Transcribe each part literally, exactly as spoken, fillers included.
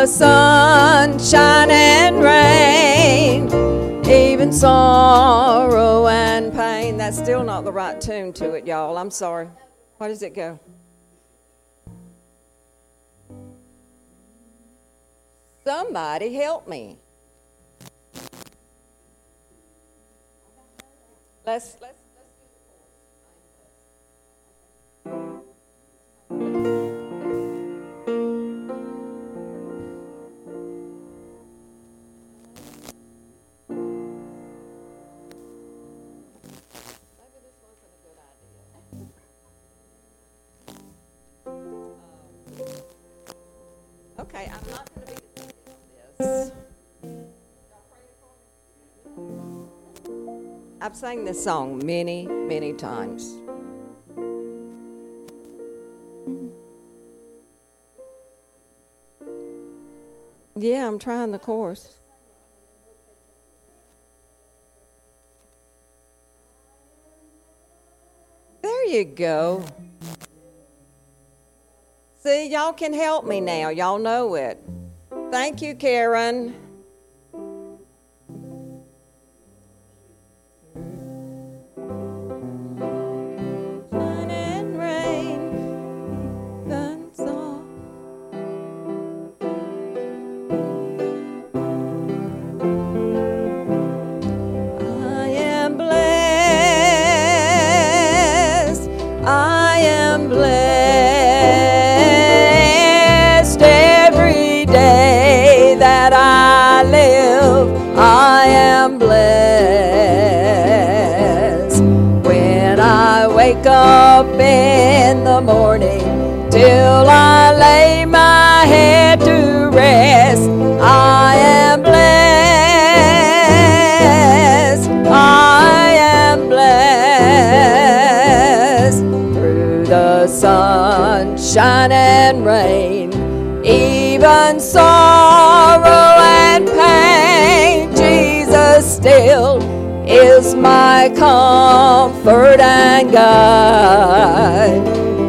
sunshine and rain, even sorrow and pain. That's still not the right tune to it, y'all. I'm sorry. Why does it go? Somebody help me. Let's let's let's do the chorus. Okay, I'm not going to be dependent on this. I've sang this song many, many times. Yeah, I'm trying the chorus. There you go. See, y'all can help me now. Y'all know it. Thank you, Karen. Sun and rain, sun song. I am blessed. I am blessed. I am blessed when I wake up in the morning till I lay my head to rest. I am blessed. I am blessed through the sunshine and rain, even sorrow and pain. Jesus still is my comfort and guide,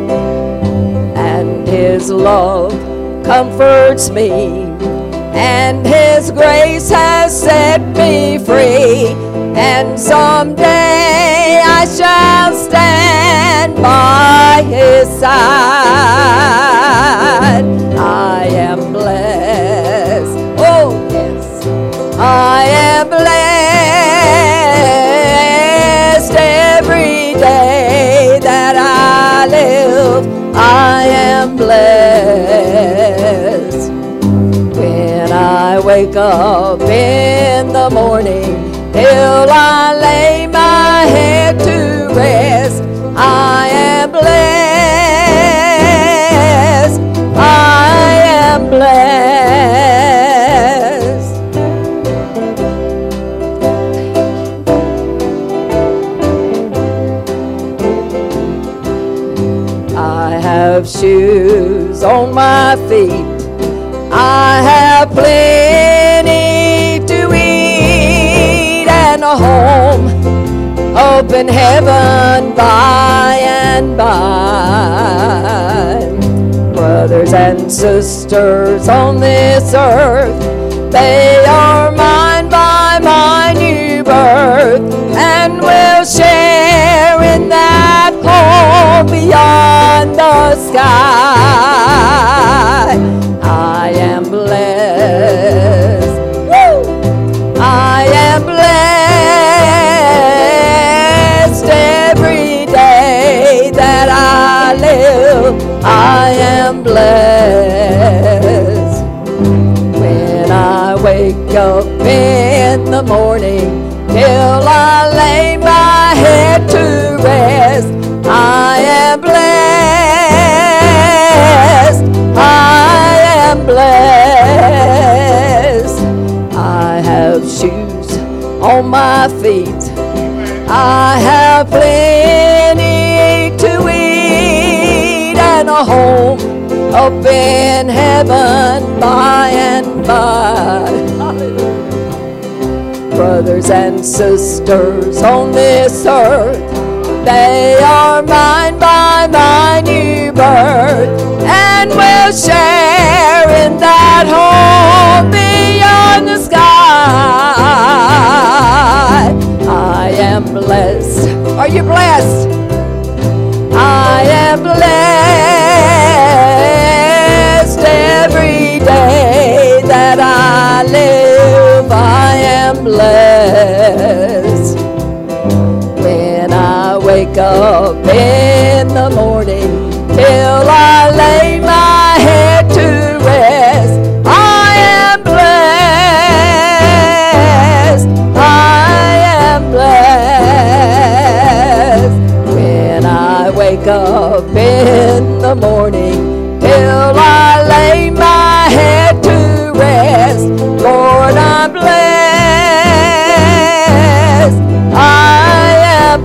and His love comforts me, and His grace has set me free, and someday I shall stand by His side. I am blessed. Oh, yes. I am blessed every day that I live. I am blessed when I wake up in the morning till I lay my head to rest. I am blessed. I am blessed. I have shoes on my feet. I have plenty to eat and a home up in heaven by and by. Brothers and sisters on this earth, they are mine by my new birth, and will share in that home beyond the sky. I am blessed. Woo! I am blessed every day that I live. I am blessed when I wake up in the morning till I lay my head to rest. I am blessed. I am blessed. I have shoes on my feet. I have plenty to eat and a home up in heaven by and by. Brothers and sisters on this earth, they are mine by my new birth, and will share in that at home beyond the sky. I am blessed. Are you blessed? I am blessed every day that I live. I am blessed. When I wake up in the morning till I lay my head to rest, I am blessed. I am blessed. When I wake up in the morning till I lay my head to rest, Lord, I'm blessed. I am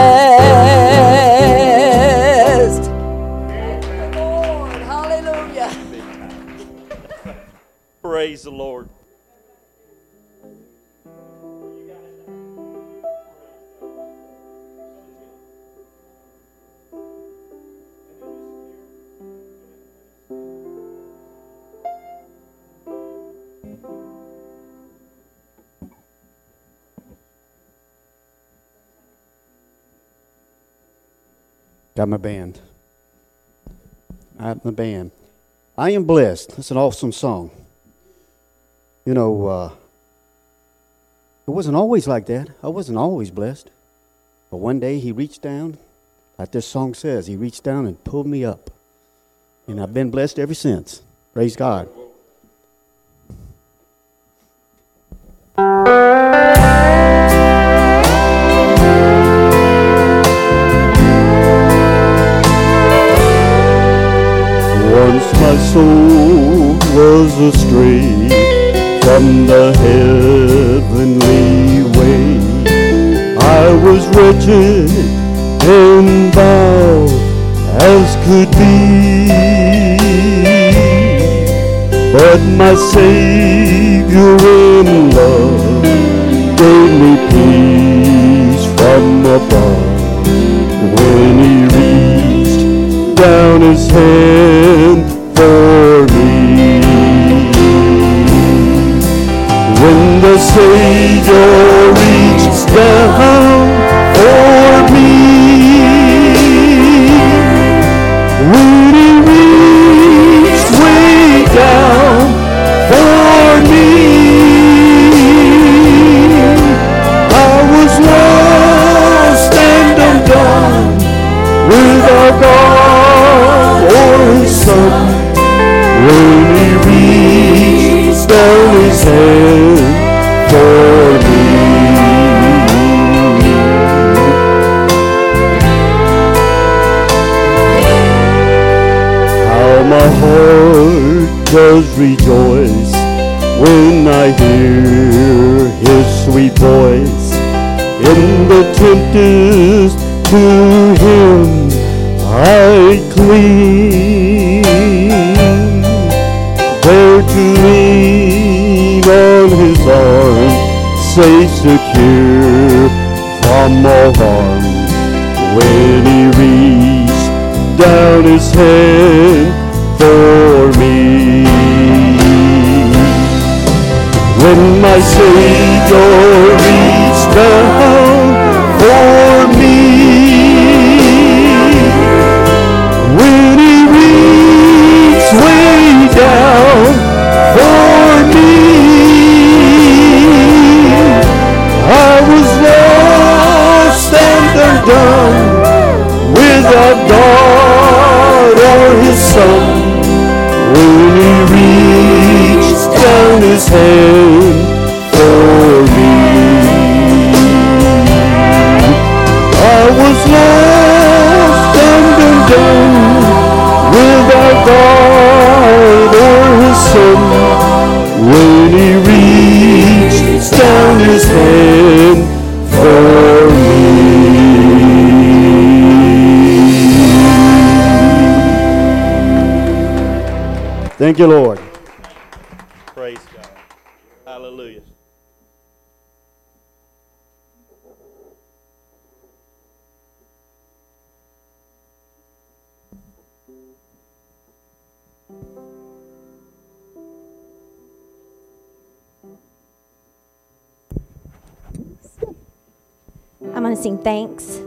blessed. Thank you, Lord. Hallelujah. Praise the Lord. Got my band. I have my band. I am blessed. That's an awesome song. You know, uh, it wasn't always like that. I wasn't always blessed. But one day he reached down, like this song says, he reached down and pulled me up. And I've been blessed ever since. Praise God. Once my soul was astray from the heavenly way. I was wretched and bowed as could be, but my Savior in love gave me peace from above when He reached down His hand for me. When the Savior reached down for me, when He reached way down for me, I was lost and undone without God or His Son. When He reached down His hand for me, how my heart does rejoice when I hear His sweet voice. In the tempest to Him I cling, there to lean on His arm, safe secure from all harm. When He reached down His hand for me, when my Savior reached down for me, when He reached way down for me, I was lost and undone without God or His Son. When He reached down His hand for me, I was lost and undone without God or His Son. When He reached down His hand for me. Thank you, Lord. Praise God. Hallelujah. going to sing Thanks.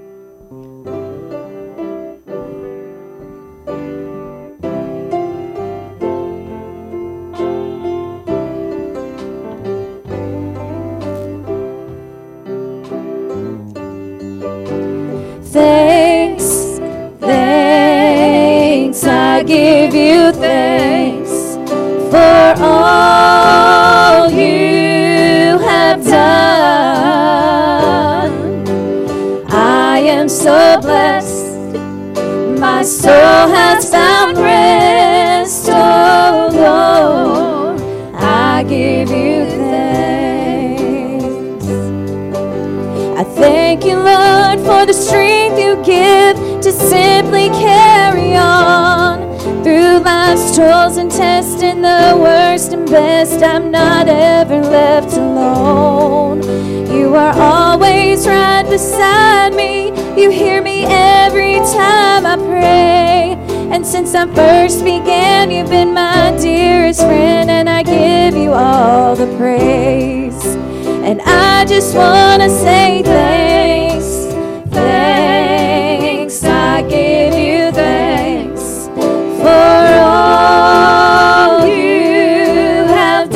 Thanks, thanks, I give you thanks for all you have done. I am so blessed, my soul has found rest, oh Lord, I give you thanks. I thank you, Lord, for the strength you give to simply carry on through life's trials and tests, and the worst and best. I'm not ever left alone. You are always right beside me. You hear me every time I pray. And since I first began, you've been my dearest friend, and I give you all the praise. And I just want to say thanks, thanks, I give you thanks for all you have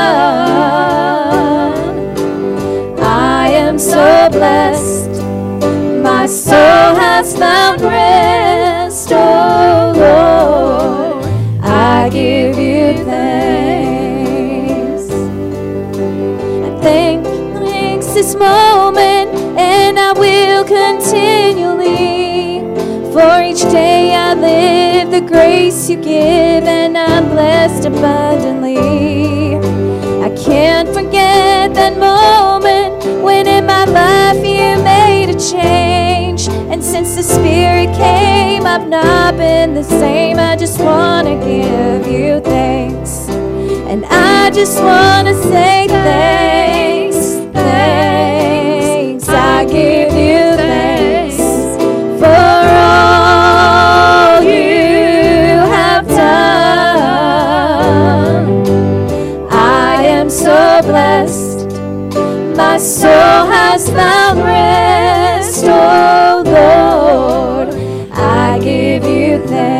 done. I am so blessed, my soul has found rest, oh Lord, I give you thanks. I thank, thanks this moment, and I will continually. For each day I live the grace you give, and I'm blessed abundantly. I can't forget that moment when in my life you made a change. And since the Spirit came, I've not been the same. I just want to give you thanks. And I just want to say thanks, thanks, I give you thanks for all you have done. I am so blessed, my soul has found rest, oh Lord, I give you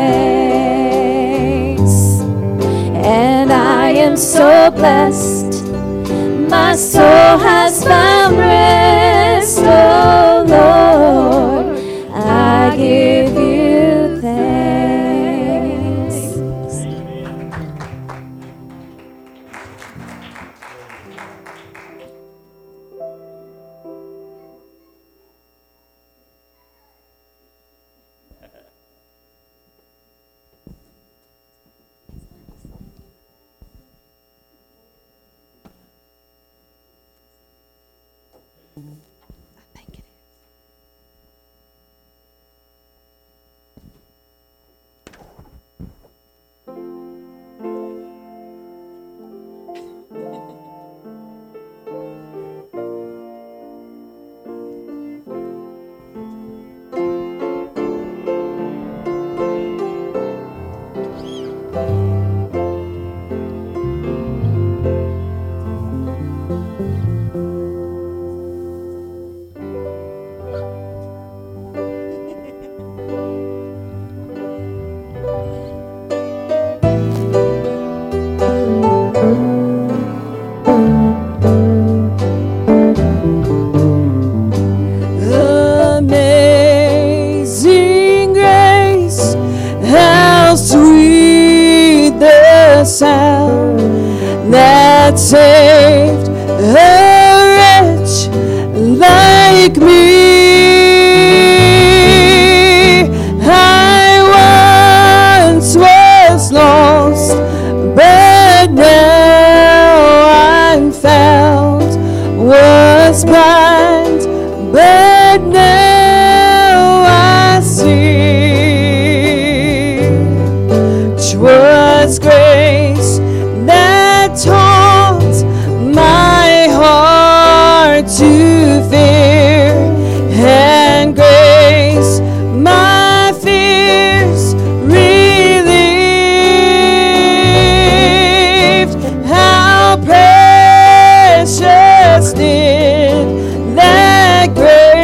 thanks. And I am so blessed, my soul has found rest, oh Lord, I give you thanks. Amazing grace, how sweet the sound that saved a wretch like me. I once was lost, but now I'm found, was blind, but now I see. 'Twas grace that taught my heart to fear, and grace my fears relieved. How precious did that grace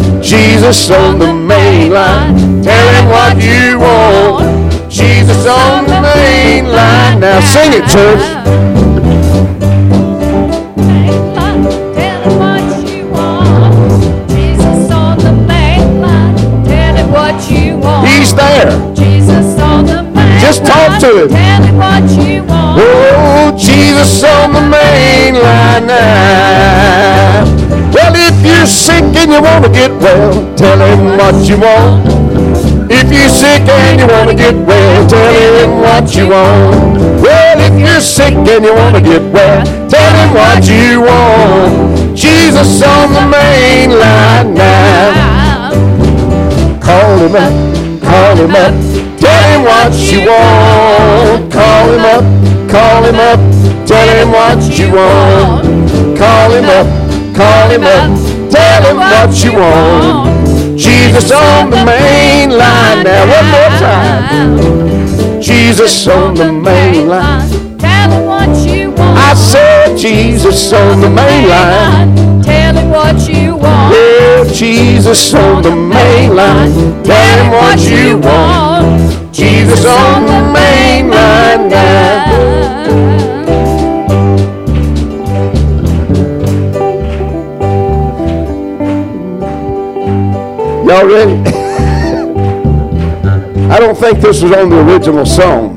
Jesus on the main line. Tell him what you want. Jesus on the main line. Now sing it, church. He's there. Jesus on the main Just talk to him. Tell him what you want. Oh, Jesus on the main line now. Well, if you're sick and you want to get well, tell him what you want. If you're sick and you want to get well, tell him what you want. Well, if you're sick and you want to get well, tell him what you want. Jesus on the main line now. Call him up, call him up, tell him what you want. Call him up, call him up, tell him what you want. Call him up, call him up, tell him what you want. Jesus on the main line. Now one more time. Jesus on the main line. Tell him what you want. I said Jesus on the main line. Tell him what you want. Yeah, Jesus on the main line. Tell him what you want. Jesus on the main line now. Y'all ready? I don't think this was on the original song.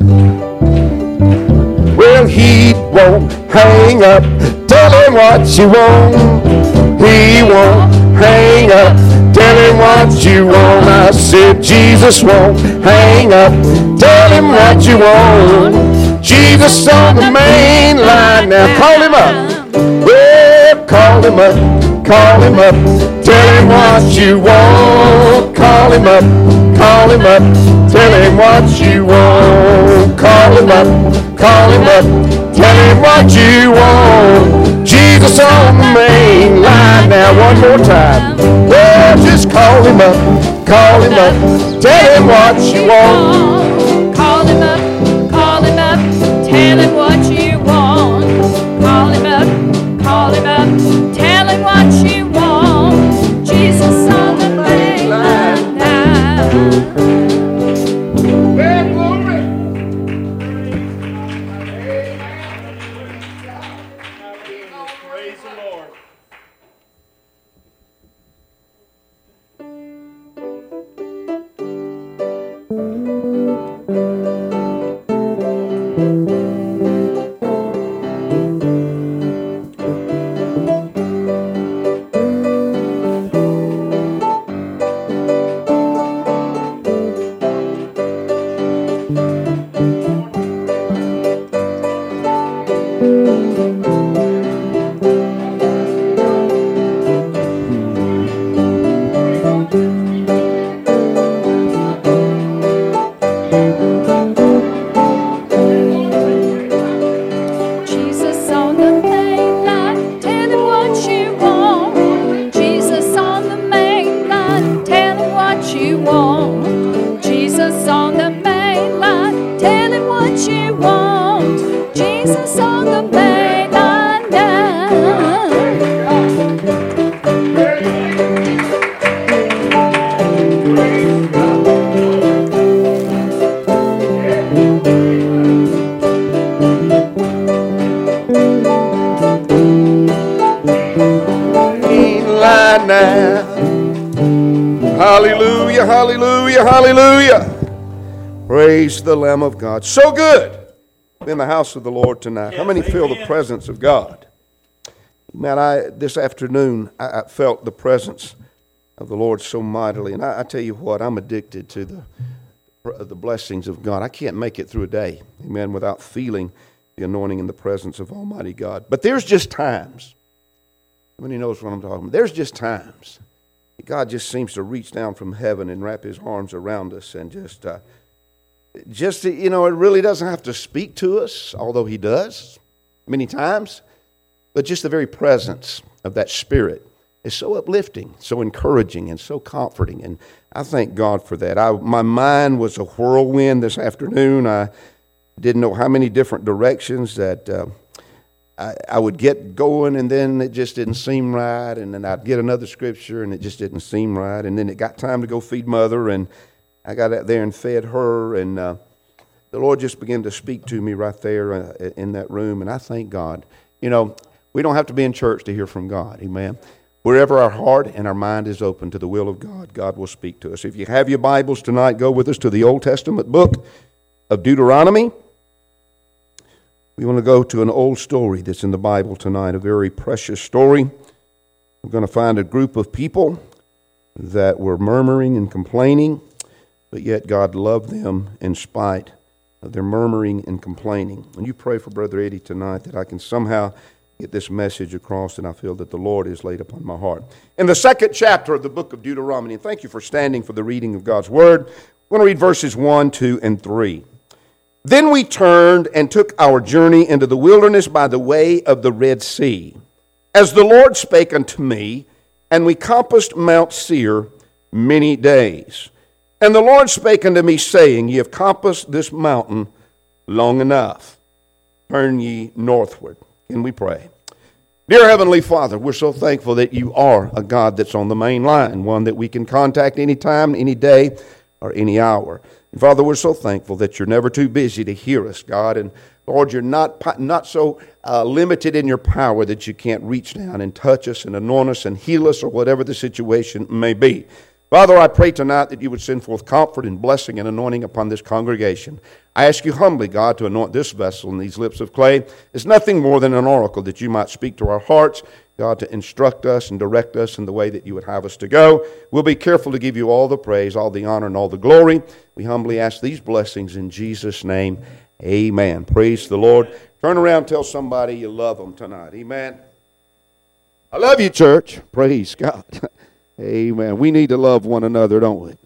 Well, he won't hang up. Tell him what you want. He won't hang up. Tell him what you want. I said Jesus won't hang up. Tell him what you want. Jesus on the main line. Now call him up. Well, call him up. Call him up. Tell him what you want. Call him up. Call him up. Tell him what you want. Call him up. Call him up. Tell him what you want. Jesus on the main line. Now one more time. Well, just call him up. Call him up. Tell him what you want. Call him up. Call him up. Tell him what you want. Call him up. Call him up. Tell him what you want. Jesus on the main line now. Praise the Lord. Jesus on the main line, tell him what you want. Jesus on the main line, tell him what you want. Jesus on the main line, tell him what you want. Jesus on the main line now. Now. Hallelujah, hallelujah, hallelujah. Praise the Lamb of God. So good in the house of the Lord tonight. How many feel the presence of God? Man, I this afternoon I, I felt the presence of the Lord so mightily. And I, I tell you what, I'm addicted to the the blessings of God. I can't make it through a day, amen, without feeling the anointing and the presence of Almighty God. But there's just times. How many knows what I'm talking about? There's just times God just seems to reach down from heaven and wrap his arms around us and just, uh, just you know, it really doesn't have to speak to us, although he does many times, but just the very presence of that Spirit is so uplifting, so encouraging, and so comforting, and I thank God for that. I, my mind was a whirlwind this afternoon. I didn't know how many different directions that... Uh, I, I would get going, and then it just didn't seem right, and then I'd get another scripture, and it just didn't seem right, and then it got time to go feed Mother, and I got out there and fed her, and uh, the Lord just began to speak to me right there uh, in that room, and I thank God. You know, we don't have to be in church to hear from God, amen. Wherever our heart and our mind is open to the will of God, God will speak to us. If you have your Bibles tonight, go with us to the Old Testament book of Deuteronomy. We want to go to an old story that's in the Bible tonight, a very precious story. We're going to find a group of people that were murmuring and complaining, but yet God loved them in spite of their murmuring and complaining. And you pray for Brother Eddie tonight that I can somehow get this message across, and I feel that the Lord has laid upon my heart. In the second chapter of the book of Deuteronomy, and thank you for standing for the reading of God's Word, we're going to read verses one, two, and three. Then we turned and took our journey into the wilderness by the way of the Red Sea, as the Lord spake unto me, and we compassed Mount Seir many days. And the Lord spake unto me, saying, Ye have compassed this mountain long enough. Turn ye northward. Can we pray? Dear Heavenly Father, we're so thankful that you are a God that's on the main line, one that we can contact any time, any day, or any hour. And Father, we're so thankful that you're never too busy to hear us, God. And Lord, you're not, not so uh, limited in your power that you can't reach down and touch us and anoint us and heal us or whatever the situation may be. Father, I pray tonight that you would send forth comfort and blessing and anointing upon this congregation. I ask you humbly, God, to anoint this vessel and these lips of clay. It's nothing more than an oracle that you might speak to our hearts, God, to instruct us and direct us in the way that you would have us to go. We'll be careful to give you all the praise, all the honor, and all the glory. We humbly ask these blessings in Jesus' name. Amen. Praise the Lord. Turn around and tell somebody you love them tonight. Amen. I love you, church. Praise God. Amen. We need to love one another, don't we?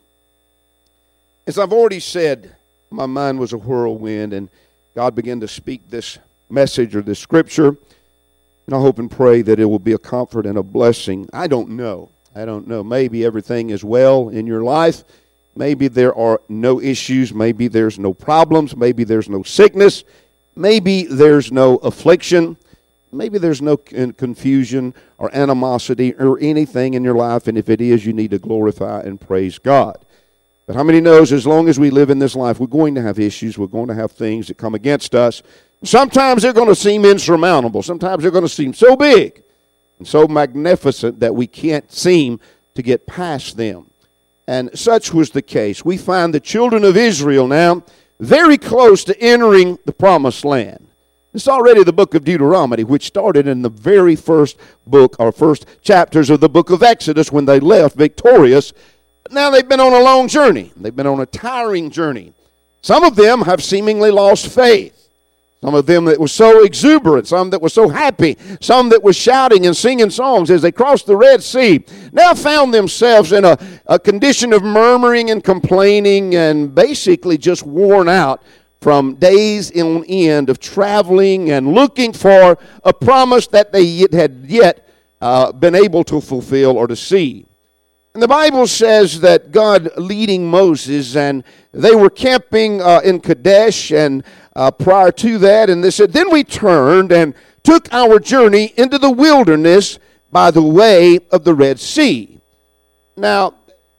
As I've already said, my mind was a whirlwind, and God began to speak this message or this scripture, and I hope and pray that it will be a comfort and a blessing. I don't know. I don't know. Maybe everything is well in your life. Maybe there are no issues. Maybe there's no problems. Maybe there's no sickness. Maybe there's no affliction. Maybe there's no confusion or animosity or anything in your life, and if it is, you need to glorify and praise God. But how many knows as long as we live in this life, we're going to have issues, we're going to have things that come against us. Sometimes they're going to seem insurmountable. Sometimes they're going to seem so big and so magnificent that we can't seem to get past them. And such was the case. We find the children of Israel now very close to entering the promised land. It's already the book of Deuteronomy, which started in the very first book, or first chapters of the book of Exodus when they left victorious. But now they've been on a long journey. They've been on a tiring journey. Some of them have seemingly lost faith. Some of them that were so exuberant, some that were so happy, some that were shouting and singing songs as they crossed the Red Sea, now found themselves in a, a condition of murmuring and complaining and basically just worn out from days on end of traveling and looking for a promise that they had yet uh, been able to fulfill or to see. And the Bible says that God leading Moses, and they were camping uh, in Kadesh, and uh, prior to that, and they said, then we turned and took our journey into the wilderness by the way of the Red Sea. Now,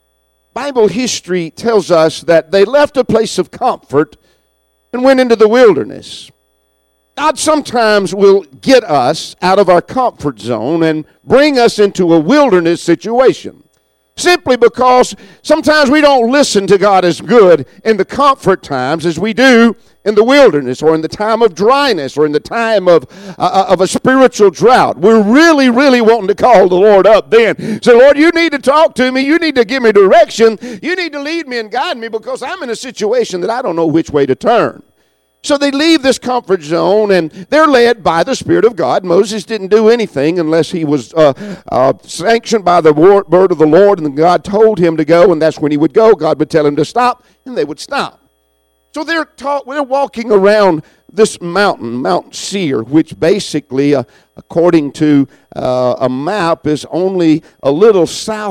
Bible history tells us that they left a place of comfort and went into the wilderness. God sometimes will get us out of our comfort zone and bring us into a wilderness situation. Simply because sometimes we don't listen to God as good in the comfort times as we do in the wilderness, or in the time of dryness, or in the time of, uh, of a spiritual drought. We're really, really wanting to call the Lord up then. So, Lord, you need to talk to me. You need to give me direction. You need to lead me and guide me, because I'm in a situation that I don't know which way to turn. So they leave this comfort zone, and they're led by the Spirit of God. Moses didn't do anything unless he was uh, uh, sanctioned by the word of the Lord, and God told him to go, and that's when he would go. God would tell him to stop, and they would stop. So they're taught, they're walking around this mountain, Mount Seir, which basically, uh, according to uh, a map, is only a little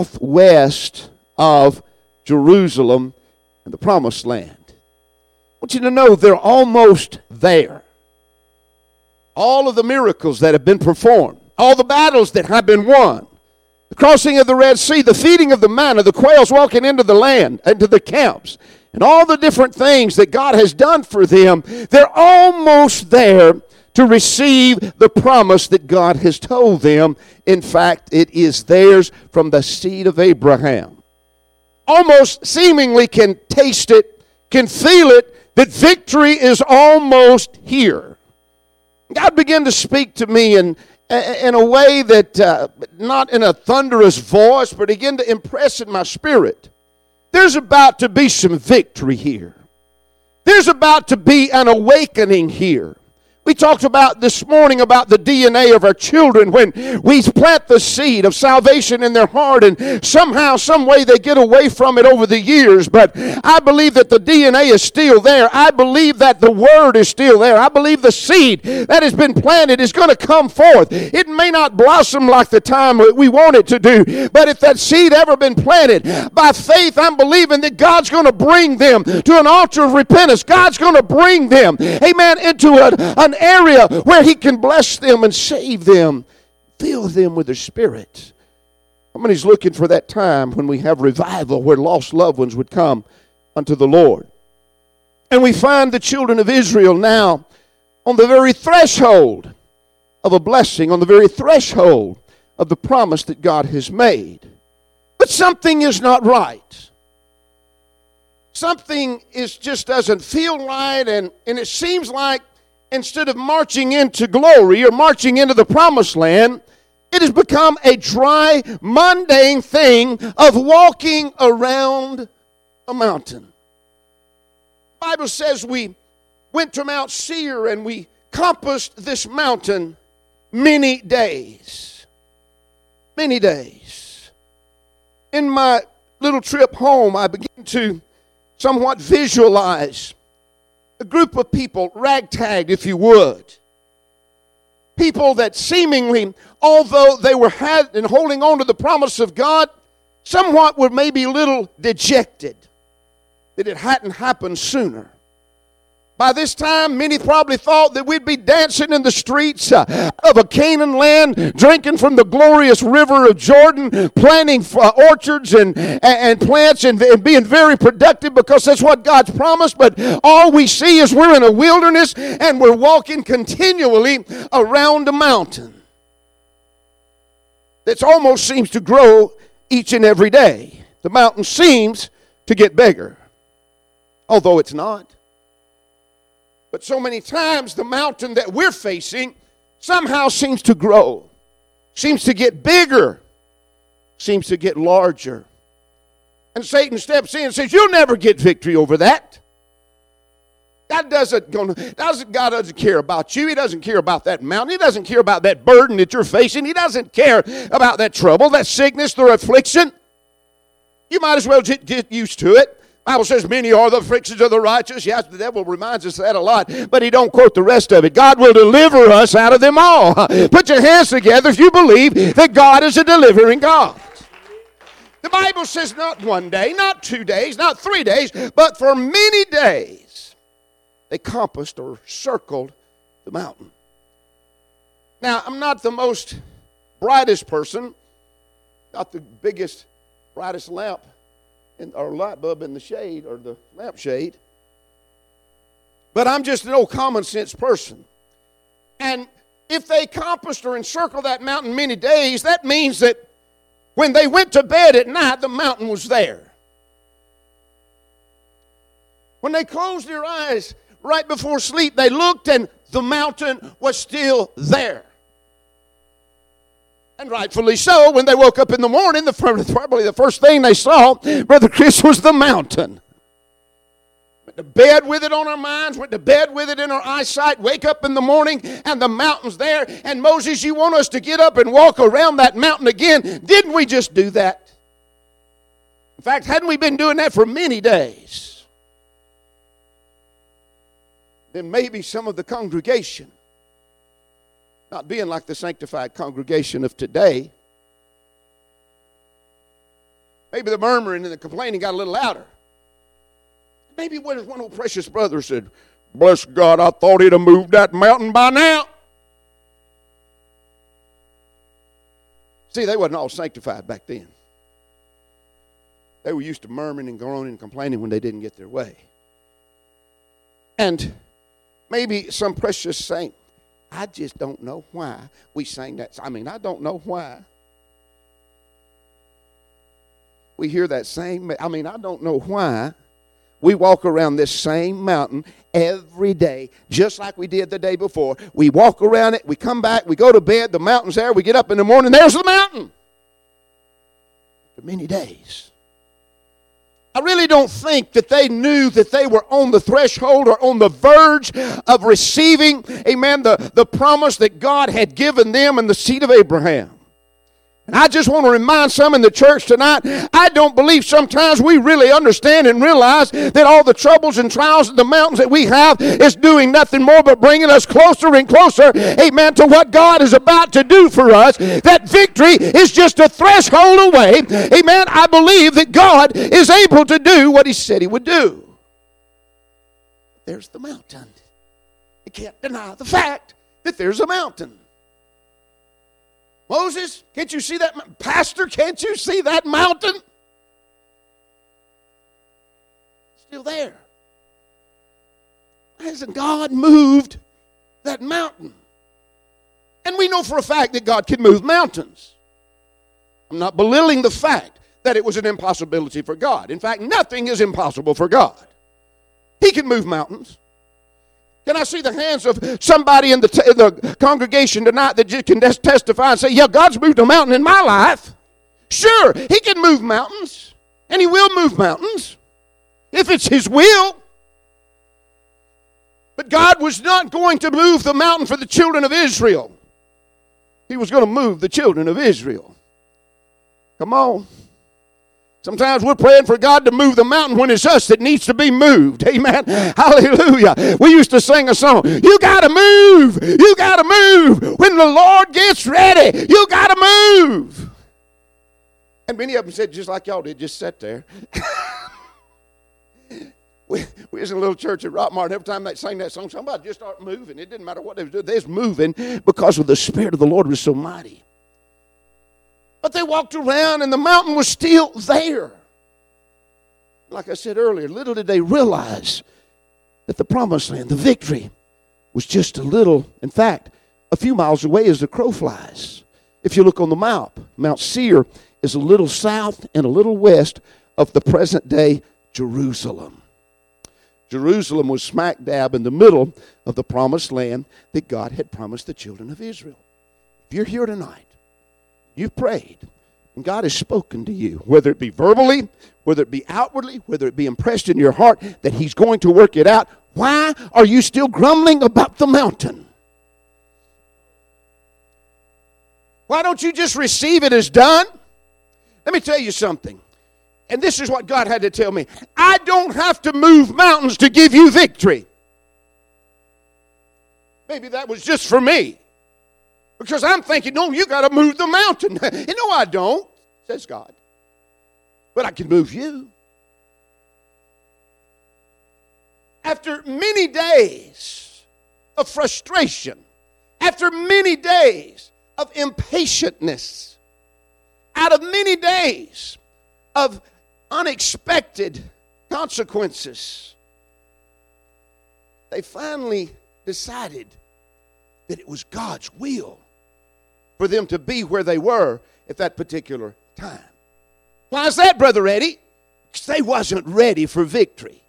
southwest of Jerusalem and the Promised Land. I want you to know they're almost there. all of the miracles that have been performed, all the battles that have been won, the crossing of the Red Sea, the feeding of the manna, the quails walking into the land, into the camps, and all the different things that God has done for them, they're almost there to receive the promise that God has told them. In fact, it is theirs from the seed of Abraham. Almost seemingly can taste it, can feel it, that victory is almost here. God began to speak to me in, in a way that, uh, not in a thunderous voice, but began to impress in my spirit. There's about to be some victory here. There's about to be an awakening here. We talked about this morning about the D N A of our children when we plant the seed of salvation in their heart, and somehow, some way they get away from it over the years. But I believe that the D N A is still there. I believe that the Word is still there. I believe the seed that has been planted is going to come forth. It may not blossom like the time we want it to do, but if that seed ever been planted, by faith I'm believing that God's going to bring them to an altar of repentance. God's going to bring them, amen, into a, an area where He can bless them and save them, fill them with the Spirit. How many's looking for that time when we have revival where lost loved ones would come unto the Lord? And we find the children of Israel now on the very threshold of a blessing, on the very threshold of the promise that God has made. But something is not right. Something is just doesn't feel right, and, and it seems like instead of marching into glory or marching into the promised land, it has become a dry, mundane thing of walking around a mountain. The Bible says we went to Mount Seir and we compassed this mountain many days. Many days. In my little trip home, I began to somewhat visualize a group of people, ragtag if you would. People that seemingly, although they were had and holding on to the promise of God, somewhat were maybe a little dejected that it hadn't happened sooner. By this time, many probably thought that we'd be dancing in the streets uh, of a Canaan land, drinking from the glorious river of Jordan, planting uh, orchards and, and, and plants and, and being very productive because that's what God's promised. But all we see is we're in a wilderness and we're walking continually around a mountain that almost seems to grow each and every day. The mountain seems to get bigger, although it's not. But so many times the mountain that we're facing somehow seems to grow, seems to get bigger, seems to get larger. And Satan steps in and says, you'll never get victory over that. God doesn't, doesn't, God doesn't care about you. He doesn't care about that mountain. He doesn't care about that burden that you're facing. He doesn't care about that trouble, that sickness, the affliction. You might as well get, get used to it. The Bible says many are the afflictions of the righteous. Yes, the devil reminds us of that a lot, but he don't quote the rest of it. God will deliver us out of them all. Put your hands together if you believe that God is a delivering God. The Bible says not one day, not two days, not three days, but for many days they compassed or circled the mountain. Now, I'm not the most brightest person, not the biggest, brightest lamp in, or light bulb in the shade or the lampshade. But I'm just an old common sense person. And if they compassed or encircled that mountain many days, that means that when they went to bed at night, the mountain was there. When they closed their eyes right before sleep, they looked and the mountain was still there. And rightfully so, when they woke up in the morning, the, probably the first thing they saw, Brother Chris, was the mountain. Went to bed with it on our minds, went to bed with it in our eyesight, wake up in the morning, and the mountain's there. And Moses, you want us to get up and walk around that mountain again? Didn't we just do that? In fact, hadn't we been doing that for many days? Then maybe some of the congregation, not being like the sanctified congregation of today, maybe the murmuring and the complaining got a little louder. Maybe when one old precious brother said, bless God, I thought he'd have moved that mountain by now. See, they wasn't all sanctified back then. They were used to murmuring and groaning and complaining when they didn't get their way. And maybe some precious saint, I just don't know why we sang that. I mean, I don't know why we hear that same, I mean, I don't know why we walk around this same mountain every day, just like we did the day before. We walk around it, we come back, we go to bed, the mountain's there, we get up in the morning, there's the mountain. For many days. I really don't think that they knew that they were on the threshold or on the verge of receiving, amen, the, the promise that God had given them in the seed of Abraham. And I just want to remind some in the church tonight, I don't believe sometimes we really understand and realize that all the troubles and trials and the mountains that we have is doing nothing more but bringing us closer and closer, amen, to what God is about to do for us. That victory is just a threshold away. Amen. I believe that God is able to do what he said he would do. There's the mountain. You can't deny the fact that there's a mountain. Moses, can't you see that? Pastor, can't you see that mountain? Still there. Hasn't God moved that mountain? And we know for a fact that God can move mountains. I'm not belittling the fact that it was an impossibility for God. In fact, nothing is impossible for God. He can move mountains. Can I see the hands of somebody in the, t- in the congregation tonight that just can testify and say, yeah, God's moved a mountain in my life? Sure, he can move mountains, and he will move mountains if it's his will. But God was not going to move the mountain for the children of Israel. He was going to move the children of Israel. Come on. Sometimes we're praying for God to move the mountain when it's us that needs to be moved. Amen. Hallelujah. We used to sing a song, you got to move. You got to move. When the Lord gets ready, you got to move. And many of them said, just like y'all did, just sat there. we, we was in a little church at Rockmart, and every time they sang that song, somebody just started moving. It didn't matter what they was doing. They was moving because of the Spirit of the Lord was so mighty. But they walked around and the mountain was still there. Like I said earlier, little did they realize that the promised land, the victory, was just a little, in fact, a few miles away as the crow flies. If you look on the map, Mount Seir is a little south and a little west of the present day Jerusalem. Jerusalem was smack dab in the middle of the promised land that God had promised the children of Israel. If you're here tonight, you've prayed, and God has spoken to you, whether it be verbally, whether it be outwardly, whether it be impressed in your heart that he's going to work it out. Why are you still grumbling about the mountain? Why don't you just receive it as done? Let me tell you something, and this is what God had to tell me. I don't have to move mountains to give you victory. Maybe that was just for me. Because I'm thinking, no, you got to move the mountain. You know I don't, says God. But I can move you. After many days of frustration, after many days of impatientness, out of many days of unexpected consequences, they finally decided that it was God's will for them to be where they were at that particular time. Why is that, Brother Eddie? Because they wasn't ready for victory.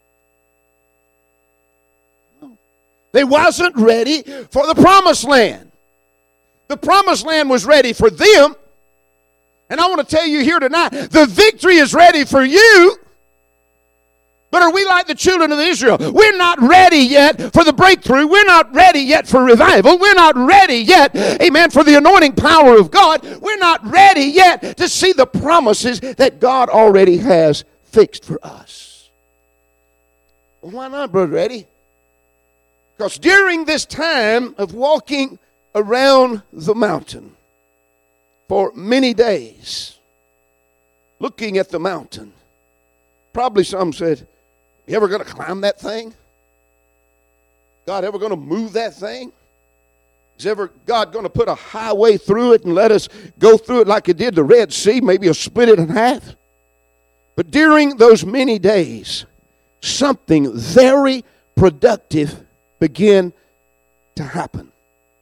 They wasn't ready for the promised land. The promised land was ready for them. And I want to tell you here tonight, the victory is ready for you. But are we like the children of Israel? We're not ready yet for the breakthrough. We're not ready yet for revival. We're not ready yet, amen, for the anointing power of God. We're not ready yet to see the promises that God already has fixed for us. Well, why not, Brother Eddie? Because during this time of walking around the mountain for many days, looking at the mountain, probably some said, you ever going to climb that thing? God ever going to move that thing? Is ever God going to put a highway through it and let us go through it like He did the Red Sea? Maybe He'll split it in half. But during those many days, something very productive began to happen.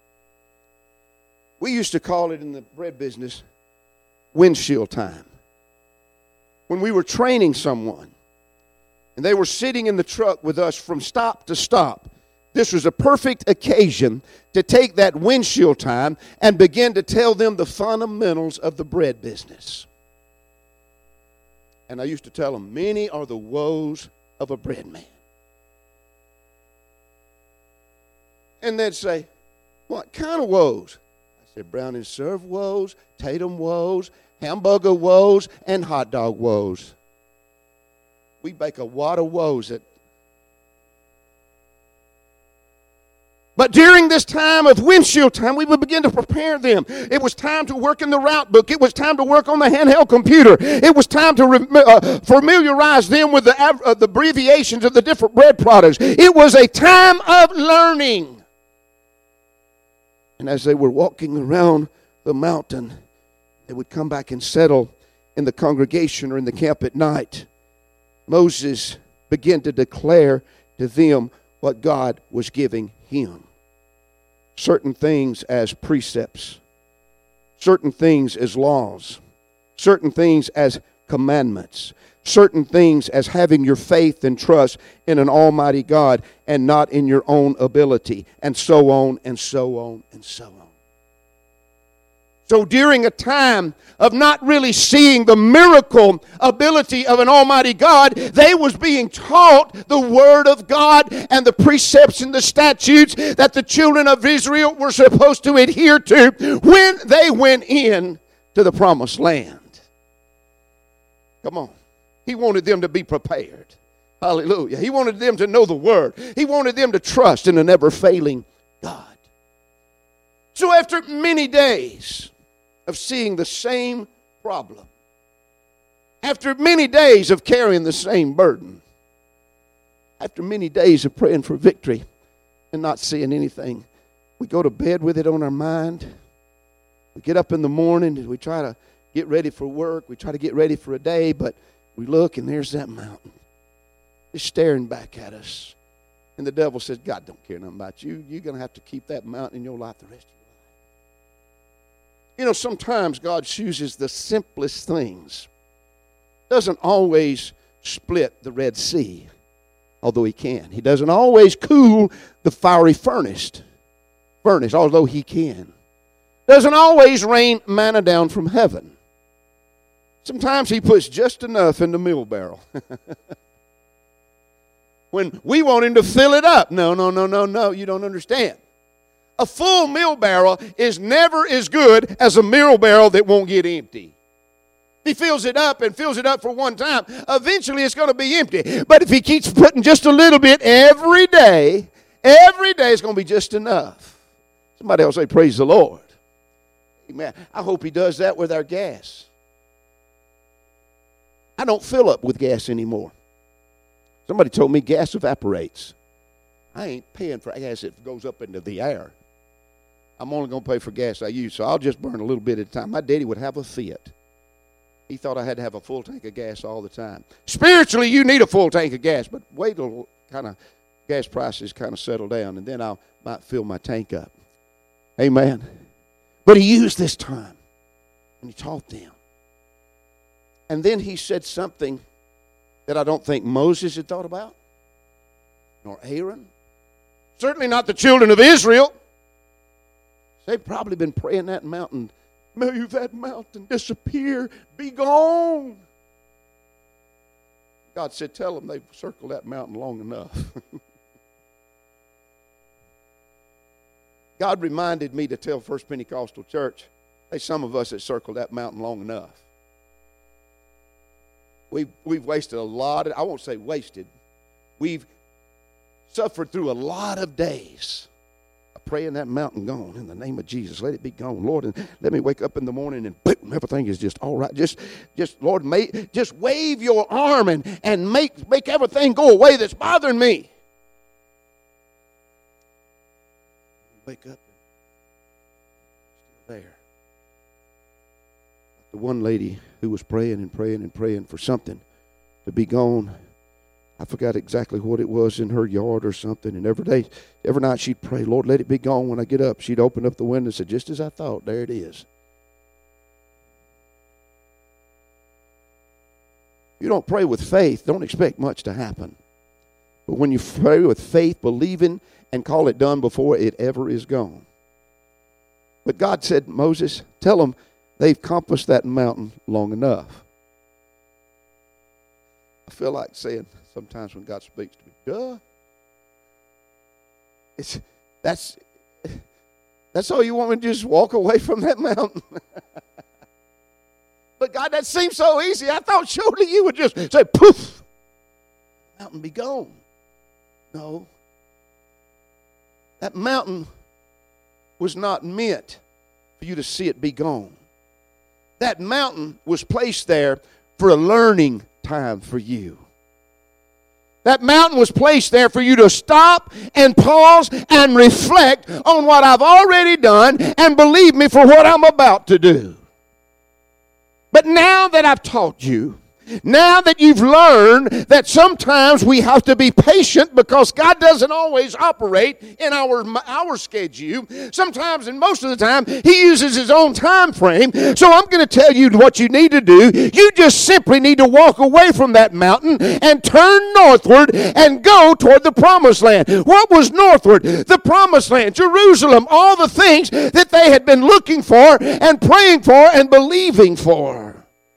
We used to call it in the bread business windshield time. When we were training someone and they were sitting in the truck with us from stop to stop, this was a perfect occasion to take that windshield time and begin to tell them the fundamentals of the bread business. And I used to tell them, many are the woes of a bread man. And they'd say, what kind of woes? I said, Brown and Serve woes, Tatum woes, hamburger woes, and hot dog woes. We bake a wad of woes at. But during this time of windshield time, we would begin to prepare them. It was time to work in the route book. It was time to work on the handheld computer. It was time to re- uh, familiarize them with the, uh, the abbreviations of the different bread products. It was a time of learning. And as they were walking around the mountain, they would come back and settle in the congregation or in the camp at night. Moses began to declare to them what God was giving him. Certain things as precepts, certain things as laws, certain things as commandments, certain things as having your faith and trust in an almighty God and not in your own ability, and so on and so on and so on. So during a time of not really seeing the miracle ability of an almighty God, they was being taught the Word of God and the precepts and the statutes that the children of Israel were supposed to adhere to when they went in to the promised land. Come on. He wanted them to be prepared. Hallelujah. He wanted them to know the Word. He wanted them to trust in a never-failing God. So after many days of seeing the same problem, after many days of carrying the same burden, after many days of praying for victory and not seeing anything, we go to bed with it on our mind. We get up in the morning and we try to get ready for work. We try to get ready for a day, but we look and there's that mountain just staring back at us. And the devil says, God don't care nothing about you. You're going to have to keep that mountain in your life the rest of your life. You know, sometimes God chooses the simplest things. Doesn't always split the Red Sea, although He can. He doesn't always cool the fiery furnace, furnace, although He can. Doesn't always rain manna down from heaven. Sometimes He puts just enough in the meal barrel. When we want Him to fill it up. No, no, no, no, no, you don't understand. A full meal barrel is never as good as a meal barrel that won't get empty. He fills it up and fills it up for one time. Eventually it's going to be empty. But if He keeps putting just a little bit every day, every day it's going to be just enough. Somebody else say, praise the Lord. Amen. I hope He does that with our gas. I don't fill up with gas anymore. Somebody told me gas evaporates. I ain't paying for gas that goes up into the air. I'm only going to pay for gas I use, so I'll just burn a little bit at a time. My daddy would have a fit. He thought I had to have a full tank of gas all the time. Spiritually, you need a full tank of gas, but wait till kind of gas prices kind of settle down, and then I might fill my tank up. Amen. But He used this time, and He taught them. And then He said something that I don't think Moses had thought about, nor Aaron. Certainly not the children of Israel. They've probably been praying that mountain, may that mountain disappear, be gone. God said, tell them they've circled that mountain long enough. God reminded me to tell First Pentecostal Church, hey, some of us have circled that mountain long enough. We've, we've wasted a lot of, I won't say wasted, we've suffered through a lot of days of praying that mountain gone in the name of Jesus. Let it be gone, Lord, and let me wake up in the morning and boom, everything is just all right. Just, just Lord, may, just wave your arm and, and make, make everything go away that's bothering me. Wake up, there. The one lady who was praying and praying and praying for something to be gone. I forgot exactly what it was in her yard or something. And every day, every night she'd pray, Lord, let it be gone when I get up. She'd open up the window and say, just as I thought, there it is. You don't pray with faith, don't expect much to happen. But when you pray with faith, believing, and call it done before it ever is gone. But God said, Moses, tell them they've compassed that mountain long enough. I feel like saying sometimes when God speaks to me, duh. It's, that's, that's all you want me to just walk away from that mountain? But God, that seems so easy. I thought surely you would just say, poof, mountain be gone. No. That mountain was not meant for you to see it be gone. That mountain was placed there for a learning time for you. That mountain was placed there for you to stop and pause and reflect on what I've already done and believe me for what I'm about to do. But now that I've taught you, now that you've learned that sometimes we have to be patient because God doesn't always operate in our, our schedule. Sometimes, and most of the time, He uses His own time frame. So I'm going to tell you what you need to do. You just simply need to walk away from that mountain and turn northward and go toward the promised land. What was northward? The promised land, Jerusalem, all the things that they had been looking for and praying for and believing for.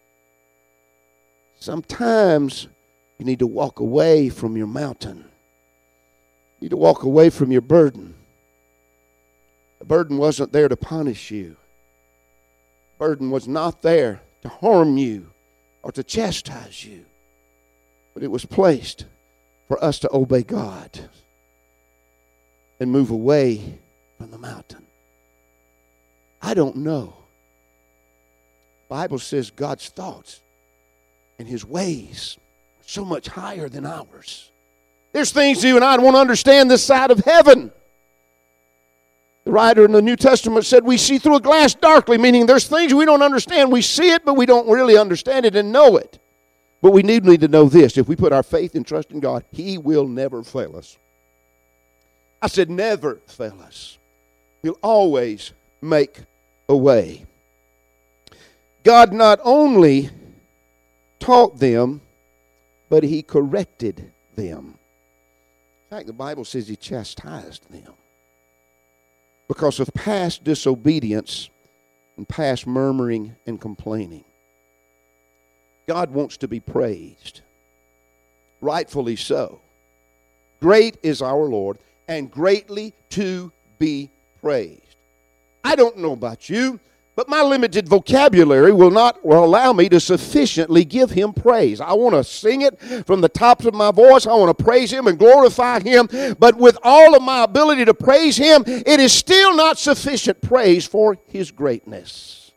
Sometimes you need to walk away from your mountain. You need to walk away from your burden. The burden wasn't there to punish you. The burden was not there to harm you or to chastise you. But it was placed for us to obey God and move away from the mountain. I don't know. The Bible says God's thoughts and His ways are so much higher than ours. There's things you and I won't understand this side of heaven. The writer in the New Testament said we see through a glass darkly, meaning there's things we don't understand. We see it, but we don't really understand it and know it. But we need, need to know this. If we put our faith and trust in God, He will never fail us. I said never fail us. He'll always make a way. God not only taught them, but He corrected them. In fact, the Bible says He chastised them because of past disobedience and past murmuring and complaining. God wants to be praised, rightfully so. Great is our Lord, and greatly to be praised. I don't know about you, but my limited vocabulary will not will allow me to sufficiently give Him praise. I want to sing it from the tops of my voice. I want to praise Him and glorify Him. But with all of my ability to praise Him, it is still not sufficient praise for His greatness.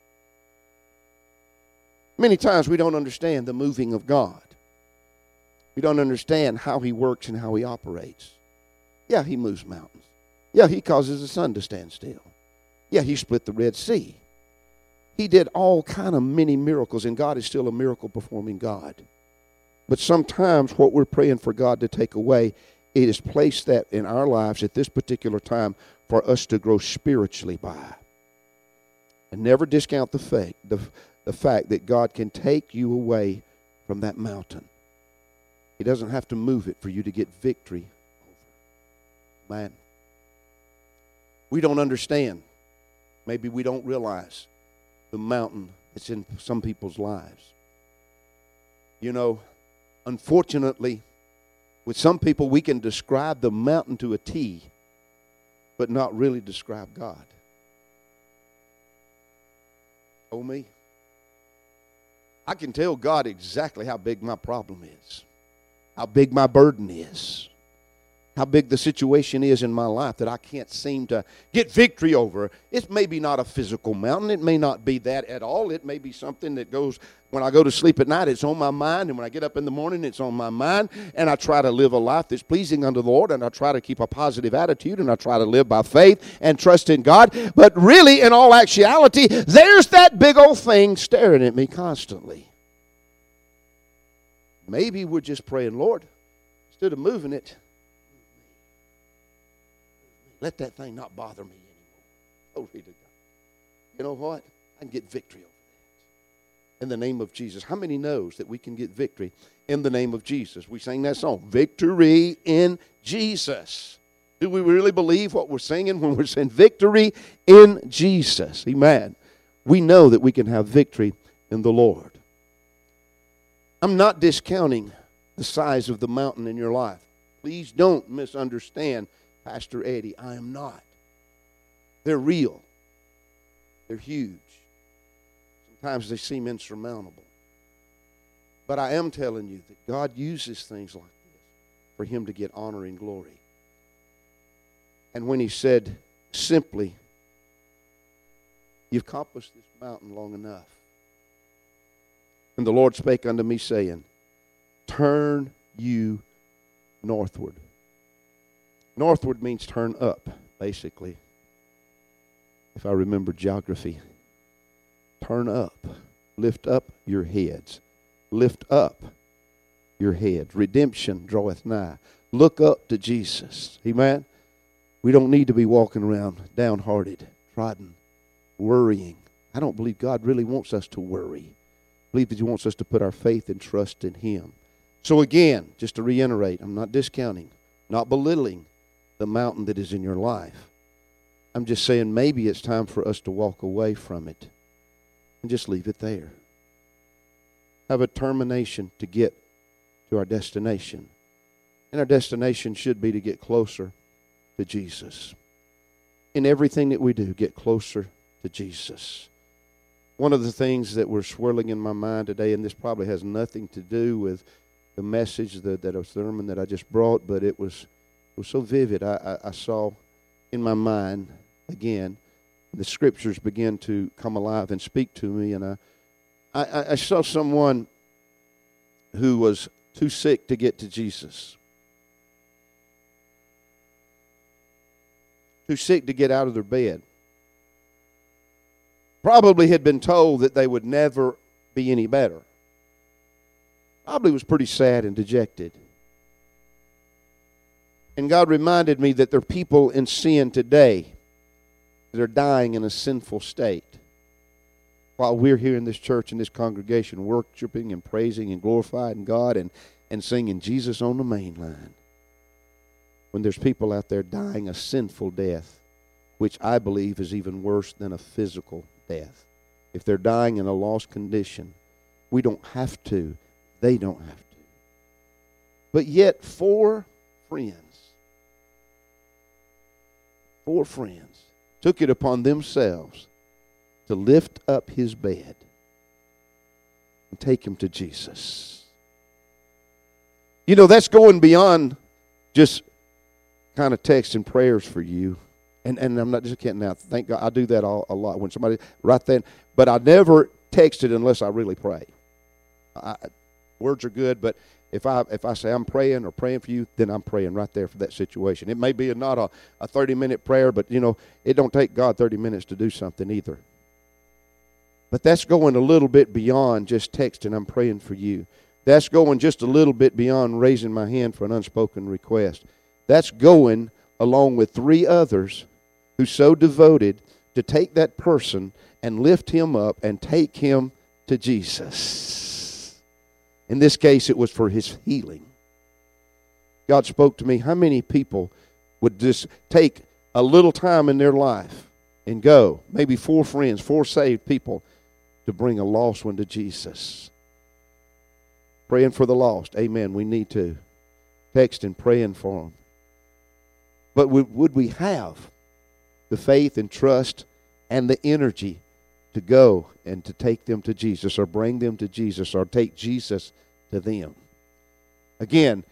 Many times we don't understand the moving of God. We don't understand how He works and how He operates. Yeah, He moves mountains. Yeah, He causes the sun to stand still. Yeah, He split the Red Sea. He did all kind of many miracles, and God is still a miracle-performing God. But sometimes what we're praying for God to take away, it is placed that in our lives at this particular time for us to grow spiritually by. And never discount the fact, the, the fact that God can take you away from that mountain. He doesn't have to move it for you to get victory over. Man, we don't understand. Maybe we don't realize the mountain that's in some people's lives. You know, unfortunately, with some people we can describe the mountain to a T, but not really describe God. Oh me. I can tell God exactly how big my problem is, how big my burden is. how big the situation is in my life that I can't seem to get victory over. It's maybe not a physical mountain. It may not be that at all. It may be something that goes, when I go to sleep at night, it's on my mind. And when I get up in the morning, it's on my mind. And I try to live a life that's pleasing unto the Lord. And I try to keep a positive attitude. And I try to live by faith and trust in God. But really, in all actuality, there's that big old thing staring at me constantly. Maybe we're just praying, Lord, instead of moving it, let that thing not bother me anymore. Glory to God. You know what? I can get victory over that. In the name of Jesus. How many knows that we can get victory in the name of Jesus? We sang that song, Victory in Jesus. Do we really believe what we're singing when we're saying victory in Jesus? Amen. We know that we can have victory in the Lord. I'm not discounting the size of the mountain in your life. Please don't misunderstand Pastor Eddie. I am not. They're real. They're huge. Sometimes they seem insurmountable. But I am telling you that God uses things like this for Him to get honor and glory. And when He said simply, you've accomplished this mountain long enough. And the Lord spake unto me, saying, turn you northward. Northward means turn up, basically. If I remember geography. Turn up. Lift up your heads. Lift up your heads. Redemption draweth nigh. Look up to Jesus. Amen? We don't need to be walking around downhearted, trodden, worrying. I don't believe God really wants us to worry. I believe that He wants us to put our faith and trust in Him. So again, just to reiterate, I'm not discounting, not belittling the mountain that is in your life. I'm just saying maybe it's time for us to walk away from it and just leave it there. Have a determination to get to our destination. And our destination should be to get closer to Jesus. In everything that we do, get closer to Jesus. One of the things that were swirling in my mind today, and this probably has nothing to do with the message, that, that a sermon that I just brought, but it was it was so vivid. I, I, I saw in my mind, again, the Scriptures begin to come alive and speak to me, and I, I, I saw someone who was too sick to get to Jesus. Too sick to get out of their bed. Probably had been told that they would never be any better. Probably was pretty sad and dejected. And God reminded me that there are people in sin today that are dying in a sinful state. While we're here in this church, in this congregation, worshiping and praising and glorifying God and, and singing Jesus on the main line. When there's people out there dying a sinful death, which I believe is even worse than a physical death. If they're dying in a lost condition, we don't have to. They don't have to. But yet, four friends, four friends took it upon themselves to lift up his bed and take him to Jesus. You know, that's going beyond just kind of text and prayers for you. And and I'm not just kidding now. Thank God I do that all, a lot when somebody right then. But I never text it unless I really pray. I, words are good, but if I if I say I'm praying or praying for you, then I'm praying right there for that situation. It may be a, not a, a thirty minute prayer, but you know it don't take God thirty minutes to do something either. But that's going a little bit beyond just texting. I'm praying for you. That's going just a little bit beyond raising my hand for an unspoken request. That's going along with three others who's so devoted to take that person and lift him up and take him to Jesus. In this case, it was for his healing. God spoke to me, how many people would just take a little time in their life and go, maybe four friends, four saved people, to bring a lost one to Jesus? Praying for the lost. Amen. We need to. Texting, praying for them. But would we have the faith and trust and the energy to go and to take them to Jesus, or bring them to Jesus, or take Jesus to them? Again,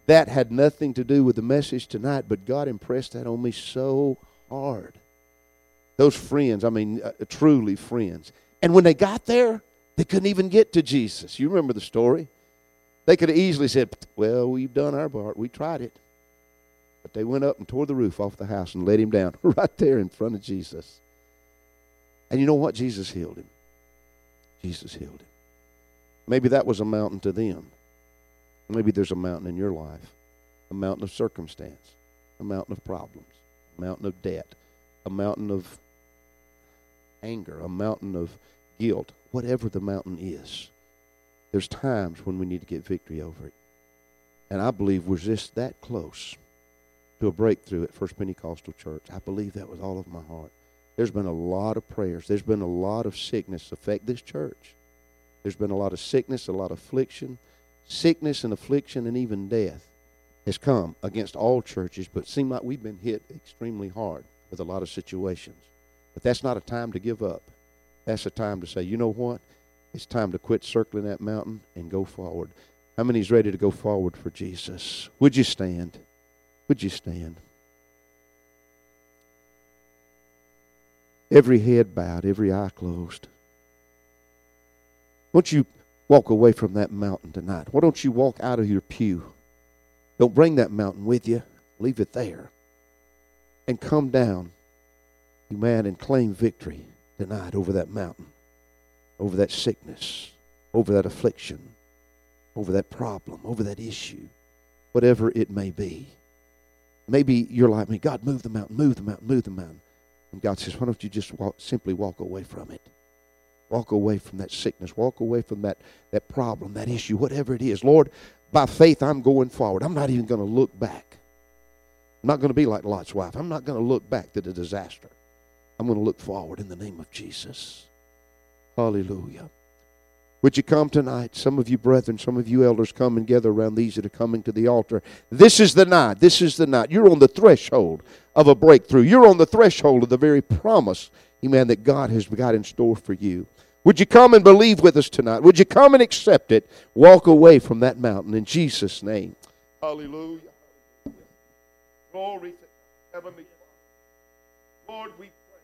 That had nothing to do with the message tonight, but God impressed that on me so hard. Those friends, I mean, uh, truly friends. And when they got there, they couldn't even get to Jesus. You remember the story? They could have easily said, well, we've done our part. We tried it. But they went up and tore the roof off the house and let him down right there in front of Jesus. And you know what? Jesus healed him. Jesus healed him. Maybe that was a mountain to them. Maybe there's a mountain in your life. A mountain of circumstance. A mountain of problems. A mountain of debt. A mountain of anger. A mountain of guilt. Whatever the mountain is. There's times when we need to get victory over it. And I believe we're just that close to a breakthrough at First Pentecostal Church. I believe that with all of my heart. There's been a lot of prayers. There's been a lot of sickness affect this church. There's been a lot of sickness, a lot of affliction. Sickness and affliction and even death has come against all churches, but it seems like we've been hit extremely hard with a lot of situations. But that's not a time to give up. That's a time to say, you know what? It's time to quit circling that mountain and go forward. How many's ready to go forward for Jesus? Would you stand? Would you stand? Every head bowed, every eye closed. Won't you walk away from that mountain tonight? Why don't you walk out of your pew? Don't bring that mountain with you. Leave it there. And come down, you man, and claim victory tonight over that mountain, over that sickness, over that affliction, over that problem, over that issue, whatever it may be. Maybe you're like me, God, move the mountain, move the mountain, move the mountain. And God says, why don't you just walk, simply walk away from it? Walk away from that sickness. Walk away from that, that problem, that issue, whatever it is. Lord, by faith, I'm going forward. I'm not even going to look back. I'm not going to be like Lot's wife. I'm not going to look back to the disaster. I'm going to look forward in the name of Jesus. Hallelujah. Would you come tonight? Some of you brethren, some of you elders, come and gather around these that are coming to the altar. This is the night. This is the night. You're on the threshold of a breakthrough. You're on the threshold of the very promise, amen, that God has got in store for you. Would you come and believe with us tonight? Would you come and accept it? Walk away from that mountain in Jesus' name. Hallelujah. Glory to Heavenly Father. Lord, we pray,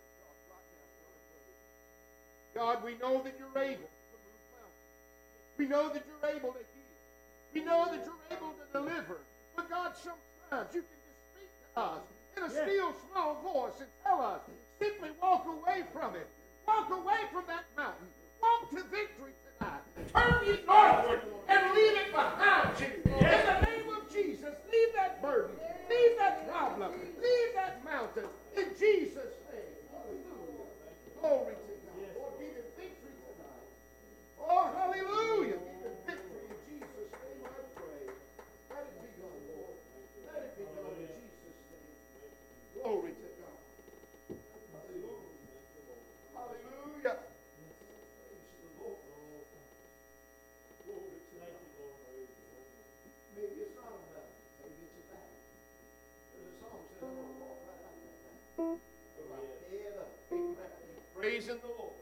God, right now, God, we know that you're able. We know that you're able to heal. We know that you're able to deliver. But God, sometimes you can just speak to us in a yes. still small voice and tell us, simply walk away from it. Walk away from that mountain. Walk to victory tonight. Turn ye northward and leave it behind you. Yes. In the name of Jesus, leave that burden. Leave that problem. Leave that mountain. In Jesus' name. Hallelujah. Glory to God. Lord, give it victory tonight. Oh, hallelujah. Victory in Jesus' name, I pray. Let it be done, Lord. Let it be done in Jesus' name. Glory to God. Hallelujah. Hallelujah. Praise the Lord. Glory to God. Maybe it's not a mountain. Maybe it's a valley. There's a song that says, I'm going to walk right out that valley. With my head up. Amen. Praising the Lord.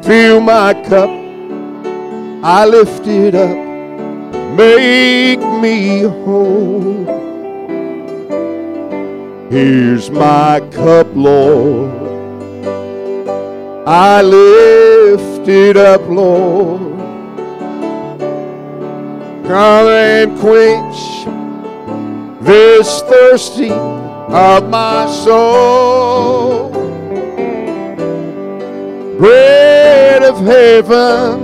Fill my cup, I lift it up. Make me whole. Here's my cup, Lord. I lift it up, Lord. Come and quench this thirsting of my soul. Bread of heaven,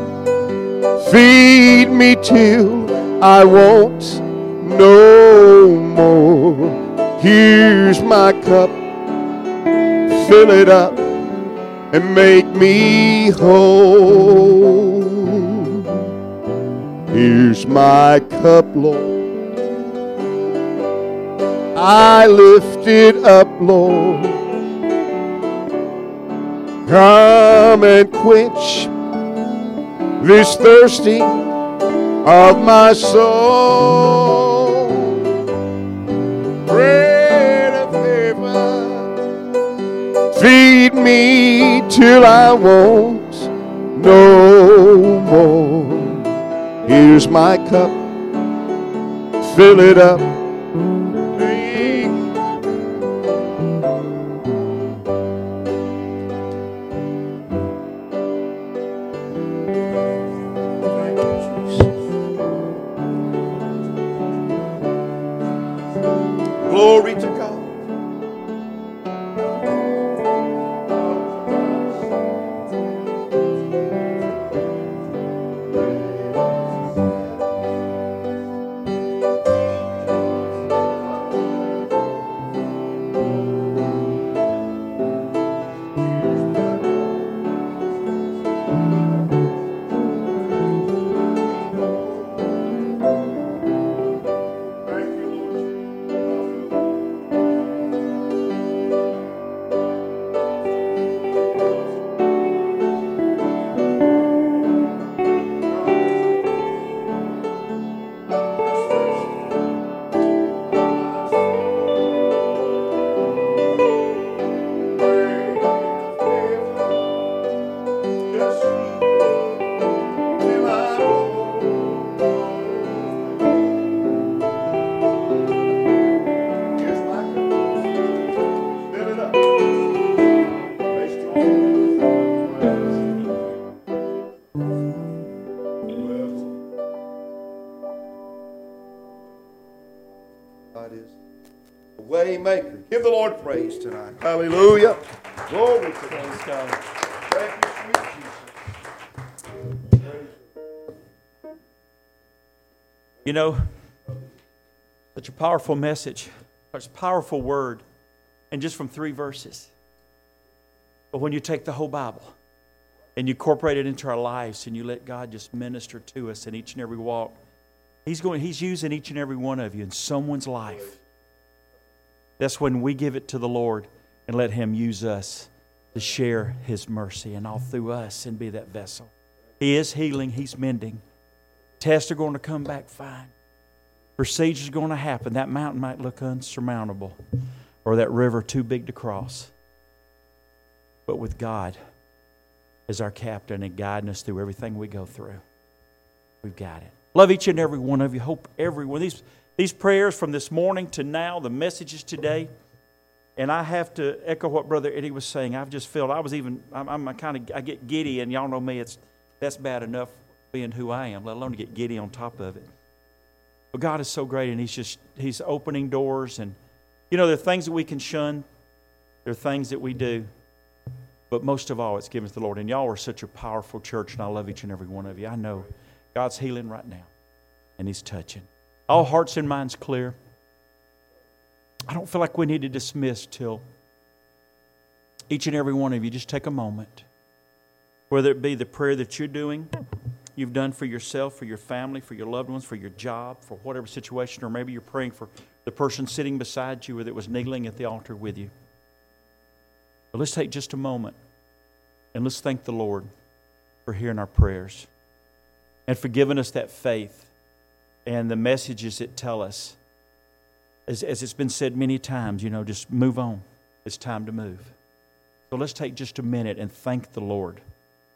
feed me till I want no more. Here's my cup, fill it up and make me whole. Here's my cup, Lord. I lift it up, Lord. Come and quench this thirsting of my soul. Bread of heaven, feed me till I want no more. Here's my cup, fill it up. Glory to God. Waymaker. Give the Lord praise tonight. Hallelujah. Glory to God. Thank you, sweet Jesus. You know, such a powerful message, such a powerful word, and just from three verses. But when you take the whole Bible and you incorporate it into our lives and you let God just minister to us in each and every walk, He's going, He's using each and every one of you in someone's life. That's when we give it to the Lord and let Him use us to share His mercy and all through us and be that vessel. He is healing. He's mending. Tests are going to come back fine. Procedures are going to happen. That mountain might look unsurmountable or that river too big to cross. But with God as our captain and guiding us through everything we go through, we've got it. Love each and every one of you. Hope everyone. These These prayers from this morning to now, the messages today, and I have to echo what Brother Eddie was saying. I've just felt I was even, I'm, I'm kind of, I get giddy, and y'all know me. It's that's bad enough being who I am, let alone to get giddy on top of it. But God is so great, and He's just, He's opening doors, and you know, there are things that we can shun, there are things that we do, but most of all, it's given to the Lord. And y'all are such a powerful church, and I love each and every one of you. I know God's healing right now, and He's touching. All hearts and minds clear. I don't feel like we need to dismiss till each and every one of you just take a moment. Whether it be the prayer that you're doing, you've done for yourself, for your family, for your loved ones, for your job, for whatever situation, or maybe you're praying for the person sitting beside you or that was kneeling at the altar with you. But let's take just a moment and let's thank the Lord for hearing our prayers and for giving us that faith. And the messages that tell us, as, as it's been said many times, you know, just move on. It's time to move. So let's take just a minute and thank the Lord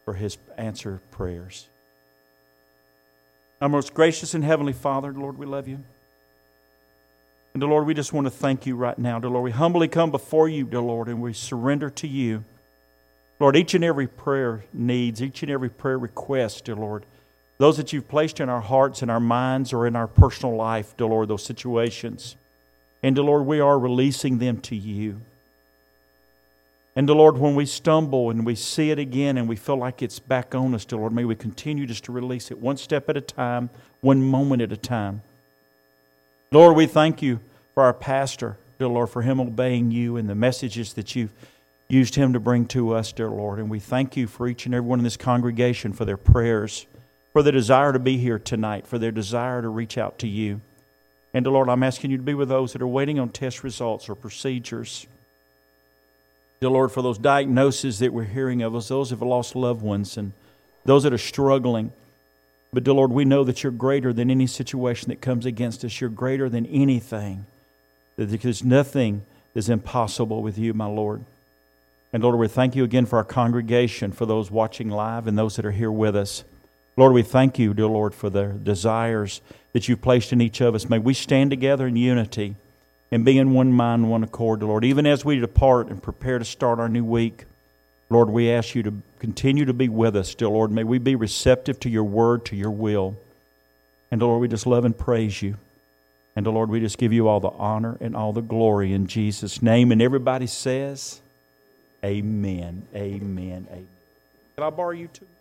for His answer prayers. Our most gracious and heavenly Father, Lord, we love You. And dear Lord, we just want to thank You right now. Dear Lord, we humbly come before You, dear Lord, and we surrender to You. Lord, each and every prayer needs, each and every prayer request, dear Lord, those that You've placed in our hearts, in our minds, or in our personal life, dear Lord, those situations. And dear Lord, we are releasing them to You. And dear Lord, when we stumble and we see it again and we feel like it's back on us, dear Lord, may we continue just to release it one step at a time, one moment at a time. Lord, we thank You for our pastor, dear Lord, for him obeying You and the messages that You've used him to bring to us, dear Lord. And we thank You for each and every one in this congregation, for their prayers, for their desire to be here tonight, for their desire to reach out to You. And dear Lord, I'm asking You to be with those that are waiting on test results or procedures. Dear Lord, for those diagnoses that we're hearing of, those that have lost loved ones and those that are struggling. But dear Lord, we know that You're greater than any situation that comes against us. You're greater than anything. There's nothing that's impossible with You, my Lord. And Lord, we thank You again for our congregation, for those watching live and those that are here with us. Lord, we thank You, dear Lord, for the desires that You've placed in each of us. May we stand together in unity and be in one mind, one accord, dear Lord. Even as we depart and prepare to start our new week, Lord, we ask You to continue to be with us, dear Lord. May we be receptive to Your word, to Your will. And dear Lord, we just love and praise You. And dear Lord, we just give You all the honor and all the glory in Jesus' name. And everybody says, Amen, amen, amen. Can I borrow you two?